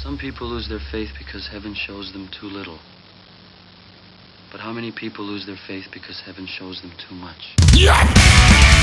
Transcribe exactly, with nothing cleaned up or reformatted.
Some people lose their faith because heaven shows them too little. But how many people lose their faith because heaven shows them too much?